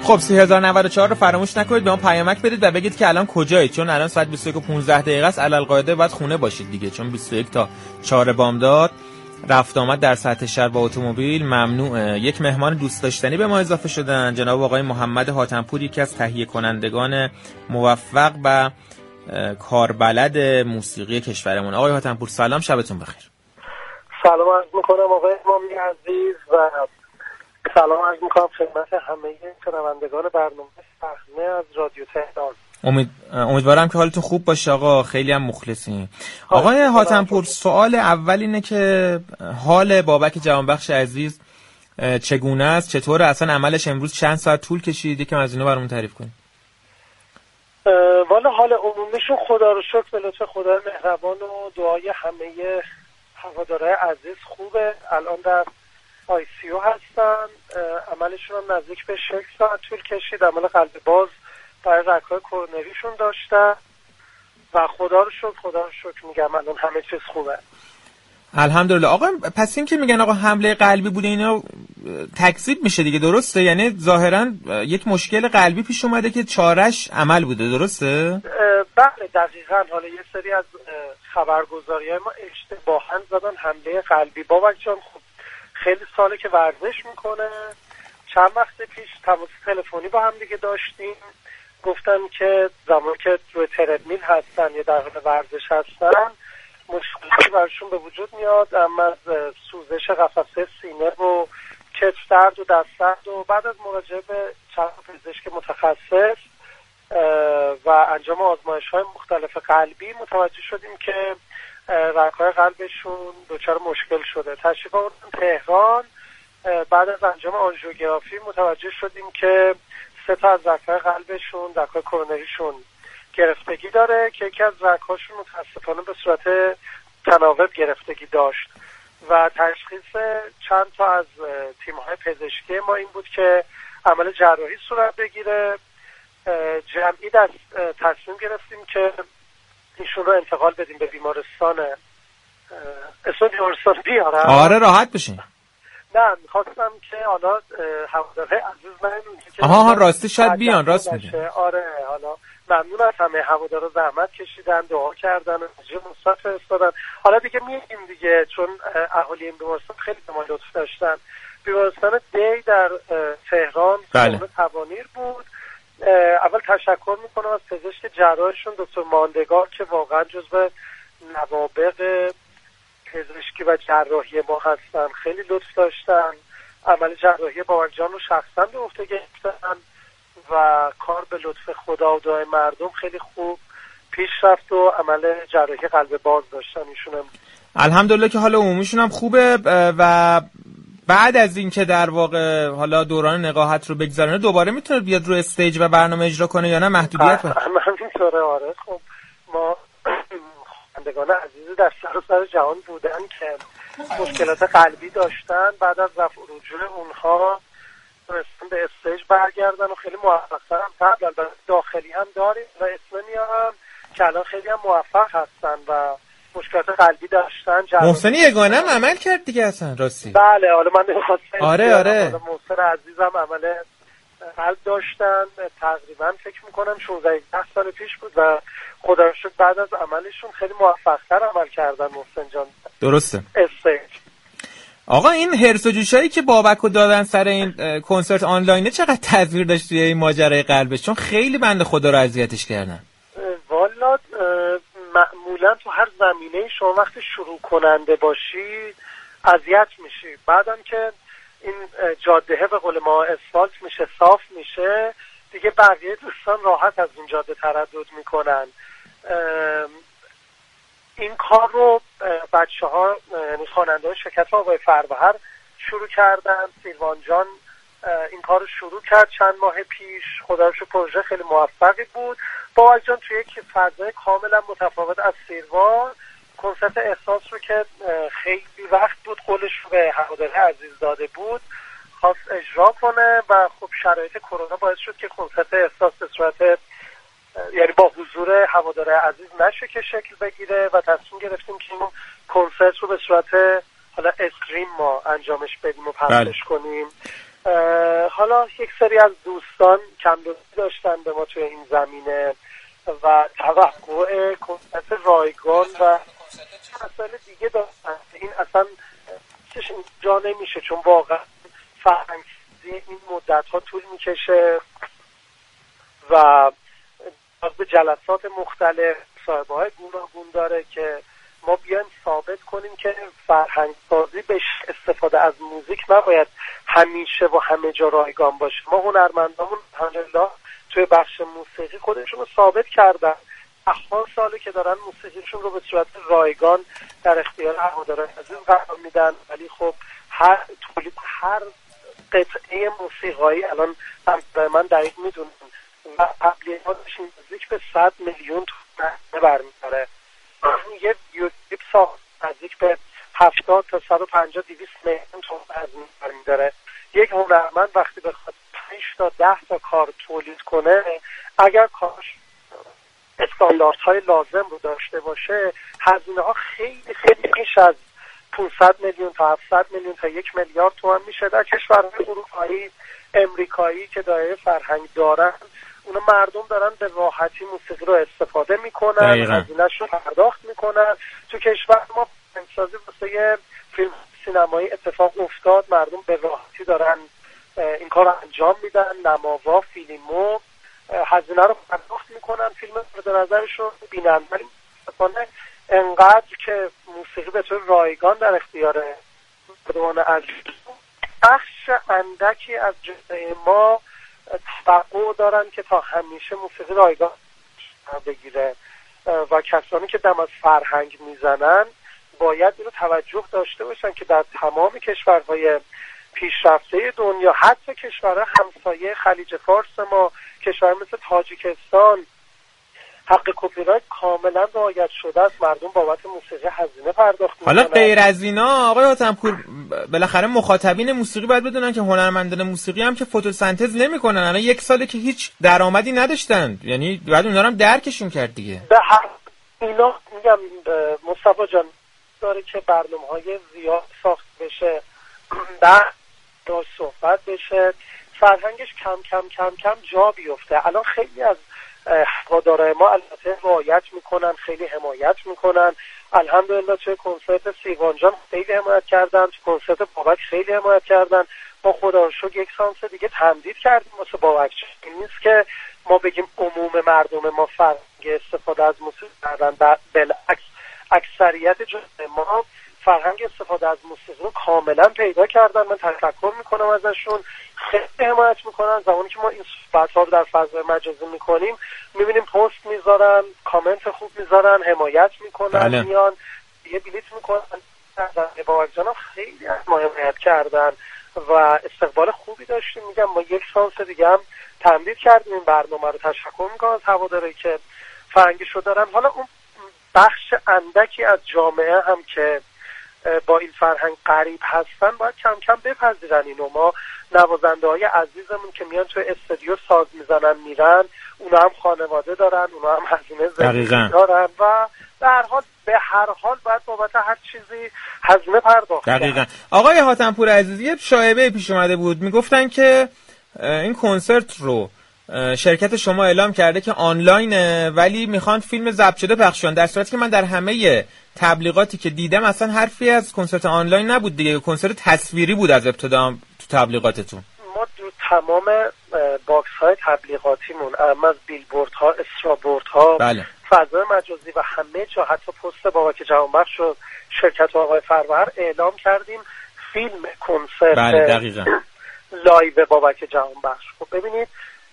خب 3094 رو فراموش نکنید، به ما پیامک بدید و بگید که الان کجایید، چون الان ساعت 21:15 است. علالقاعده باید خونه باشید دیگه، چون 21 تا 4 بامداد رفت آمد در سطح شهر با اتومبیل ممنوعه. یک مهمان دوست داشتنی به ما اضافه شدن، جناب آقای محمد حاتمپور، یکی از تهیه کنندگان موفق و کاربلد موسیقی کشورمون. آقای حاتمپور سلام، شبتون بخیر. سلام عرض میکنم آقای امامی عزیز و سلام عرض میکنم خدمت همه شنوندگان برنامه صحنه از رادیو تهران. امیدوارم که حالتون خوب باشه آقا، خیلی هم مخلصیم. آقای حاتمپور، سوال اول اینه که حال بابک جوانبخش عزیز چگونه است؟ چطور اصلا عملش امروز چند ساعت طول کشید؟ یکم از اینو برامون تعریف کنید. والا حال عمومیشون خدا رو شکر به لطف خدای مهربان و دعای همه هوادارهای عزیز خوبه. الان در آی سی او هستن. عملشون هم نزدیک به 6 ساعت طول کشید. عمل قلب باز برای رگ‌های کرونریشون داشتن و خدا رو شکر میگم الان همه چیز خوبه. الحمدلله. آقا پس این که میگن آقا حمله قلبی بوده اینا تکذیب میشه دیگه، درسته؟ یعنی ظاهرا یک مشکل قلبی پیش اومده که چارش عمل بوده، درسته؟ بله دقیقاً. حالا یه سری از خبرگزاری‌های ما اشتباهاً زدن حمله قلبی. بابک جان خب خیلی ساله که ورزش میکنه. چند وقت پیش تماس تلفنی با هم دیگه داشتیم، گفتن که زمانی که روی تردمیل هستن یا در حال ورزش هستن مشکلی برشون به وجود میاد، اما از سوزش قفسه سینه و کتف درد و دست درد و بعد از مراجعه به چند پزشک متخصص و انجام آزمایش‌های مختلف قلبی متوجه شدیم که رگ‌های قلبشون دچار مشکل شده. تشریف آوردیم تهران. بعد از انجام آنژیوگرافی متوجه شدیم که 3 تا از رگ‌های قلبشون، رگ‌های کرونریشون گرفتگی داره که یکی از رگ‌هاشون متأسفانه به صورت تناوب گرفتگی داشت و تشخیص چند تا از تیم‌های پزشکی ما این بود که عمل جراحی صورت بگیره. جمعی تصمیم گرفتیم که ایشون رو انتقال بدیم به بیمارستان. اسم بیمارستان بیارم؟ آره راحت بشین. نه میخواستم که حالا هواداره عزیز راستی شاید بیان، راست میگه. آره حالا ممنون از همه هوادارا، زحمت کشیدن، دعا کردن و نتیجه مثبت فرستادن. حالا دیگه میگیم دیگه، چون اهالی این بیمارستان خیلی به ما لطف داشتن. بیمارستان دی در تهران خانم توانیر بود. اول تشکر میکنم از پزشک جراحشون دکتر ماندگار که واقعا جزو نوابغ پزشکی و جراحی ما هستن. خیلی لطف داشتن. عمل جراحی بابک جان رو شخصا به عهده گرفتن و کار به لطف خدا و دعای مردم خیلی خوب پیش رفت و عمل جراحی قلب باز داشتن ایشون. الحمدلله که حال عمومیشون هم خوبه و بعد از این که در واقع حالا دوران نقاهت رو بگذرونه دوباره میتونه بیاد رو استیج و برنامه اجرا کنه یا نه محدودیت داره؟ همینطوره. آره خب ما خوانندگان عزیزی در سراسر جهان بودن که مشکلات قلبی داشتن، بعد از رفع رجوع اونها تونستن به استیج برگردن و خیلی موفق‌تر هم قبل. البته داخلی هم داریم و اسم میارم که الان خیلی هم موفق هستن و مشکلات قلبی داشتن. محسن یگانه هم عمل کرد دیگه اصلا راستی. بله حالا من نمی‌خواستم. آره محسن عزیزم عمل قلب داشتن تقریبا فکر میکنم 16-17 سال پیش بود و خدا رو شکر بعد از عملشون خیلی موفق‌تر عمل کردن. محسن جان درسته. استیج. آقا این هرس و جوشایی که بابکو دادن سر این کنسرت آنلاینه چقدر تاثیر داشت توی این ماجرای قلبش؟ چون خیلی بنده خدا رو اذیتش کردن. والا معمولا تو هر زمینه شما وقتی شروع کننده باشی اذیت میشی، بعدم که این جاده به قول ما اسفالت میشه، صاف میشه دیگه، بقیه دوستان راحت از این جاده تردد میکنن. این کار رو بچه ها یعنی خواننده های شرکت آقای فروهر شروع کردن. سیروان جان این کار رو شروع کرد چند ماه پیش. خدا رو شکر پروژه خیلی موفقی بود. بابک جان توی یک فضای کاملا متفاوت از سیروان کنسرت احساس رو که خیلی وقت بود قولش رو به هواداره عزیز داده بود خواست اجرا کنه و خب شرایط کرونا باعث شد که کنسرت احساس به صورت یعنی با حضور هواداره عزیز نشه که شکل بگیره و تصمیم گرفتیم که این کنسرت رو به صورت حالا استریم ما انجامش بدیم و پخشش کنیم حالا یک سری از دوستان کم‌دستی داشتن به ما توی این زمینه و توقع کنسرت رایگان و مسائل دیگه داشتن. این اصلا جا نمیشه، چون واقعا فرهنگی این مدت ها طول میکشه و به جلسات مختلف صاحبه های گوناگون داره که ما بیایم ثابت کنیم که فرهنگ سازی به استفاده از موزیک نباید همیشه و همه جا رایگان باشه. ما هنرمندامون الحمدلله توی بخش موسیقی خودشون رو ثابت کردن، ها ساله که دارن موسیقیشون رو به صورت رایگان در اختیار هواداران عزیز قرار میدن. ولی خب هر قطعه موسیقایی الان من دقیق میدونم و تبلیغاتش نزدیک به 100 میلیون تومان برمی‌داره. یه یوتیوب ساخت نزدیک به 70 تا 150 200 میلیون تومان هزینه برمی‌داره. یک هنرمند وقتی بخواد 5 تا 10 تا کار تولید کنه، اگر کارش استانداردهای لازم رو داشته باشه، هزینه ها خیلی خیلی بیش از 500 میلیون تا 700 میلیون تا 1 میلیارد تومان میشه. در کشورهای اروپایی، امریکایی که دایره فرهنگ دارن، اونا مردم دارن به راحتی موسیقی رو استفاده میکنن، هزینه‌اش رو پرداخت میکنن. تو کشور ما فیلمسازی واسه فیلم سینمایی اتفاق افتاد، مردم به راحتی دارن این کار رو انجام میدن، نماوا، فیلمو هزینه رو پرداخت میکنن، فیلم مورد نظرش رو بینن. ولی متاسفانه انقدر که موسیقی به طور رایگان در اختیار مردمان عزیز، بخش اندکی از جامعه ما توقع دارن که تا همیشه موسیقی رایگان بگیره و کسانی که دم از فرهنگ میزنن باید اینو توجه داشته باشن که در تمام کشورهای پیشرفته دنیا، حتی کشورهای همسایه خلیج فارس ما، کشور مثل تاجیکستان، حق کپی رایت کاملا رعایت شده است. مردم بابت موسیقی هزینه پرداخت میکنن. حالا غیر از اینا آقای حاتم‌پور، بالاخره مخاطبین موسیقی باید بدونن که هنرمندان موسیقی هم که فتوسنتز نمیکنن. الان 1 ساله که هیچ درآمدی نداشتن، یعنی باید اونا رو هم درکشون کرد دیگه. به هر اینا میگم مصطفی جان داره که برنامه‌های زیاد ساخت بشه، بعد داشت صحبت بشه، فرهنگش کم کم کم کم جا بیفته. الان خیلی از هوادارهای ما البته رعایت میکنن، خیلی حمایت میکنن. الحمدلله توی کنسرت سیوان جان خیلی حمایت کردن، توی کنسرت بابک خیلی حمایت کردن. ما خدا رو شکر 1 سانس دیگه تمدید کردیم واسه بابک. این نیست که ما بگیم عموم مردم ما فرهنگ استفاده از موسیقی کردن، بالعکس اکثریت جامعه ما فرهنگ استفاده از موسیقی رو کاملا پیدا کردن. من تشکر میکنم ازشون، خیلی حمایت میکنن. زمانی که ما این صحبت‌ها رو در فضای مجازی میکنیم میبینیم پست میذارن، کامنت خوب میذارن، حمایت میکنن، میان یه بلیت میکنن. بابک جان خیلی از ما حمایت کردن و استقبال خوبی داشتیم. میگم ما 1 سانس دیگه هم تمدید کردیم این برنامه رو. تشکر میکنم از هواداری که فرهنگشو دارن. حالا اون بخش اندکی از جامعه هم که با این فرهنگ قریب هستن باید کم کم بپذیرن اینو. ما نوازنده های عزیزمون که میان توی استودیو ساز میزنن میرن، اونا هم خانواده دارن، اونا هم هزینه زندگی دارن و به هر حال باید بابت هر چیزی هزینه پرداخت. دقیقاً. آقای حاتم‌پور عزیز، یه شایعه پیش اومده بود، میگفتن که این کنسرت رو شرکت شما اعلام کرده که آنلاینه ولی میخوان فیلم ضبط شده پخش کنن، در صورتی که من در همه تبلیغاتی که دیدم اصلا حرفی از کنسرت آنلاین نبود دیگه، کنسرت تصویری بود از ابتدا تو تبلیغاتتون. ما تو تمام باکس های تبلیغاتیمون، از بیلبوردها، استرابوردها، بله، فضای مجازی و همه جا، حتی پست بابک جهانبخش و شرکت آقای فروهر اعلام کردیم فیلم کنسرت. بله دقیقاً. لایو بابک جهانبخش. خب ببینید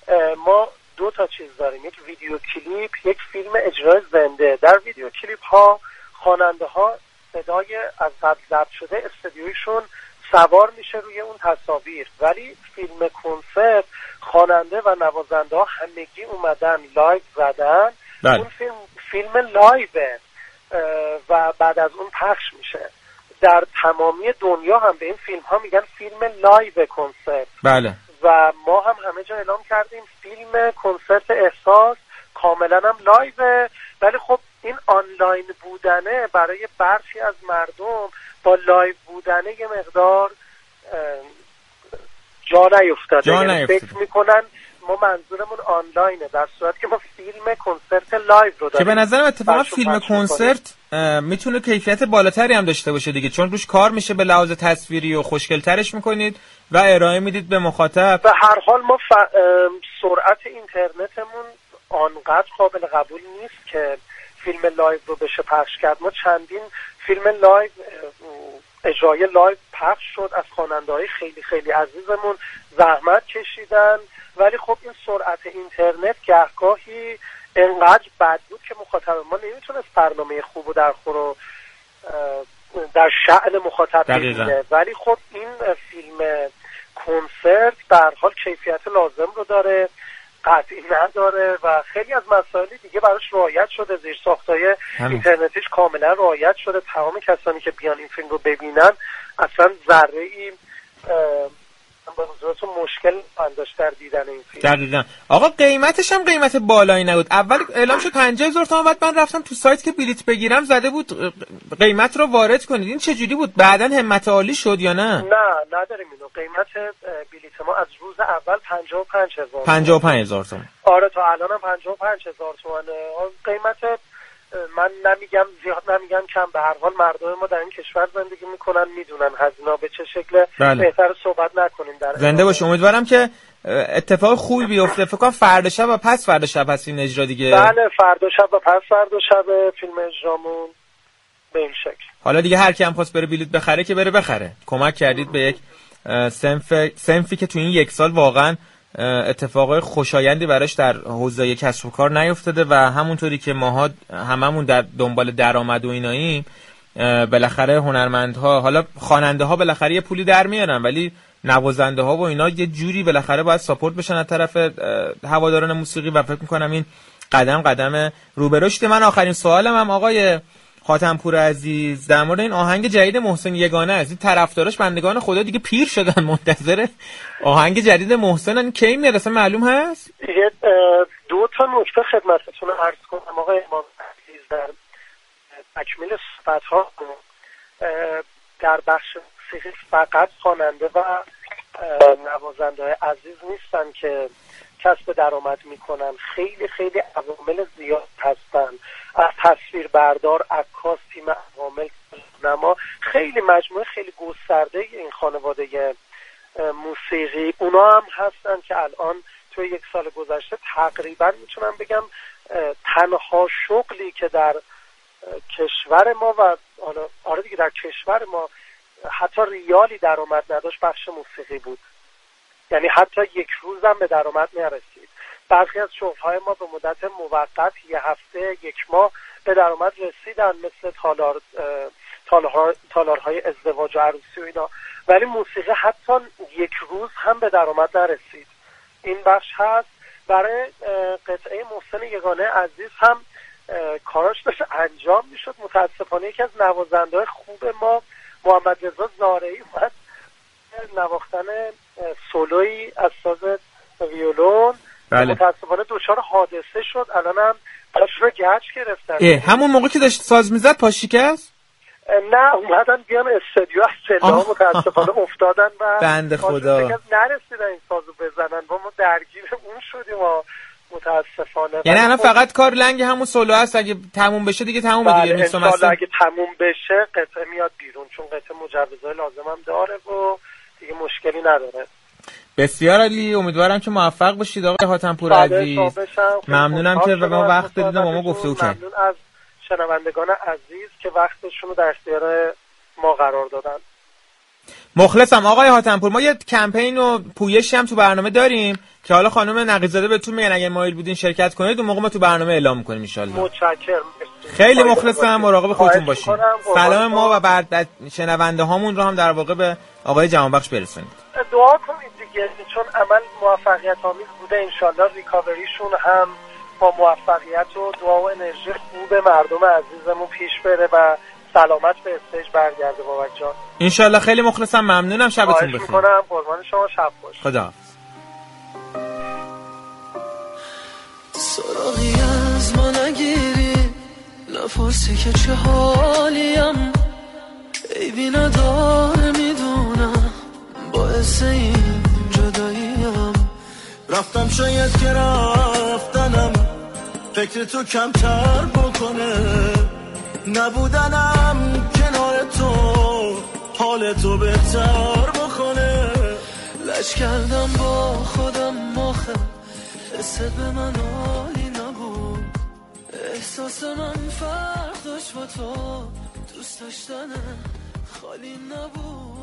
ما 2 تا چیز داریم، یک ویدیو کلیپ، یک فیلم اجرای زنده. در ویدیو کلیپ ها خواننده ها صدای از قبل ضبط شده استودیویشون سوار میشه روی اون تصاویر، ولی فیلم کنسرت خواننده و نوازنده ها همگی اومدن لایو زدن. بله. اون فیلم لایوه و بعد از اون پخش میشه. در تمامی دنیا هم به این فیلم ها میگن فیلم لایو کنسرت. بله. و ما هم همه جا اعلام کردیم فیلم کنسرت احساس کاملا هم لایوه. ولی خب این آنلاین بودنه برای برخی از مردم با لایو بودنه یه مقدار جا نیفتاده. فکر میکنن ما منظورمون آنلاینه، در صورتی که ما فیلم کنسرت لایو رو داریم که به نظرم اتفاقا فیلم کنسرت میتونه کیفیت بالاتری هم داشته باشه دیگه، چون روش کار میشه به لحاظ تصویری و خوشگل‌ترش میکنید و ارائه میدید به مخاطب. به هر حال ما سرعت اینترنتمون آنقدر قابل قبول نیست که فیلم لایو رو بشه پخش کرد. ما چندین فیلم لایو، اجرای لایو پخش شد از خواننده‌های خیلی خیلی عزیزمون، زحمت کشیدن، ولی خب این سرعت اینترنت گهگاهی انقدر بد بود که مخاطب ما نمیتونست برنامه خوب و در شأن مخاطب ببینه. ولی خب این فیلم کنسرت به هر حال کیفیت لازم رو داره، قطعی نداره و خیلی از مسائل دیگه براش رعایت شده، زیرساخت‌های اینترنتیش کاملا رعایت شده. تمام کسانی که بیان این فیلم رو ببینن اصلا ذره‌ای با حضورتون مشکل داشت در دیدن این فیلم. دقیقاً. آقا قیمتش هم قیمت بالایی نبود. اول اعلام شد 50,000 تومان، بعد من رفتم تو سایت که بلیت بگیرم زده بود قیمت رو وارد کنید. این چه جوری بود؟ بعداً همت عالی شد یا نه؟ نه نداریم اینو. قیمت بلیت ما از روز اول 55,000 55,000 تومان. آره تا الانم 55,000 تومانه. قیمت من نمیگم زیاد نمیگم کم، به هر حال مردم ما در این کشور زندگی میکنن، میدونن هزینه‌ها به چه شکله. بهتر صحبت نکنیم در زنده باشه. امیدوارم که اتفاق خوبی بیفته. فکر کنم فردا شب و پس فردا شب هست این اجرا دیگه. بله فردا شب و پس فردا شب فیلم اجرامون به این شکل. حالا دیگه هر کی هم خواست بره بلیت بخره که بره بخره. کمک کردید به یک صنفی که تو این یک سال واقعا اتفاقای خوشایندی براش در حوزه کسب و کار نیفتاده و همونطوری که ماها هممون در دنبال درآمد و ایناییم، بالاخره هنرمندها، حالا خواننده ها بالاخره یه پولی در میارن، ولی نوازنده ها و اینا یه جوری بالاخره باید ساپورت بشن از طرف هواداران موسیقی و فکر میکنم این قدم رو به رشد. من آخرین سوالم هم آقای خاتمپور عزیز در مورد این آهنگ جدید محسن یگانه است. این طرفداراش بندگان خدا دیگه پیر شدن، منتظر آهنگ جدید محسنن. کی میاد اصلا معلوم هست؟ دو تا نکته خدمتتون عرض کنم آقای امام عزیز در تکمیل صحبت‌ها. در بخش موسیقی فقط خواننده و نوازنده عزیز نیستن که کسب درآمد میکنن، خیلی خیلی عوامل زیاد هستن، از تصویر بردار، عکاس، تیم عوامل، نما، خیلی مجموعه خیلی گسترده این خانواده موسیقی اونا هم هستن که الان توی یک سال گذشته تقریبا میتونم بگم تنها شغلی که در کشور ما و آره دیگه در کشور ما حتی ریالی درآمد نداشت بخش موسیقی بود. یعنی حتی یک روز هم به درآمد نرسید. برخی از شغل‌های ما به مدت موقت، یه هفته، یک ماه به درآمد رسیدن، مثل تالارهای ازدواج و عروسی و اینا، ولی موسیقی حتی یک روز هم به درآمد نرسید. این بخش هست. برای قطعه محسن یگانه عزیز هم کاراش داشت انجام میشد. متاسفانه یکی از نوازنده‌های خوب ما، محمد رضا زارعی، اومد نواختن سولویی از ساز ویولون، متاسفانه دچار حادثه شد. الانم پاش رو گچ گرفتن. همون موقع که داشت ساز میزد پاش شکست؟ نه، اومدن بیان استودیو از سلا، متاسفانه افتادن و بنده خدا نرسیدن این سازو بزنن و ما درگیر اون شدیم و متاسفانه. یعنی الان فقط کار لنگ همون سولو هست، اگه تموم بشه دیگه تمومه دیگه. ان شاءالله اگه تموم بشه قطعه میاد بیرون، چون قطعه مجوزهای لازم هم داره و دیگه مشکلی نداره. بسیار عالی. امیدوارم که موفق باشید آقای خاتمپور عزیز. ممنونم که به ما وقت دادید و با ما گفتگو کردید. ممنون از شنوندگان عزیز که وقتشون رو در اختیار ما قرار دادن. مخلصم آقای خاتمپور. ما یه کمپین و پویشی هم تو برنامه داریم که حالا خانم نقی‌زاده بهتون میگن اگه مایل بودین شرکت کنید، اون موقع ما تو برنامه اعلام می‌کنیم ان شاءالله. متشکرم. خیلی مخلصم. مراقب خودتون باشید. سلام ما و بعد شنونده هامون رو هم در واقع به آقای جوانبخش برسونید. دعا کنید دیگه، چون عمل موفقیت آمیز بوده. ان شاءالله ریکاوریشون هم با موفقیت و دعا و انرژی خوب مردم عزیزمون پیش بره و سلامت به استیج برگرده بابک جان. ان شاءالله. خیلی مخلصم. ممنونم. شبتون بخیر. خواهش می‌کنم. قربان شما. شب خوش. خدا. سراغی از ما نگیری، نپرسی که چه حالیم، عیبی نداره میدونم، باعث این رفتم شاید که رفتنم فکر تو کمتر بکنه، نبودنم کنار تو حال تو بهتر بکنه. لج کردم با خودم آخه حست به من حالی نبود، احساس من فرق داشت با تو، دوست داشتن خالی نبود.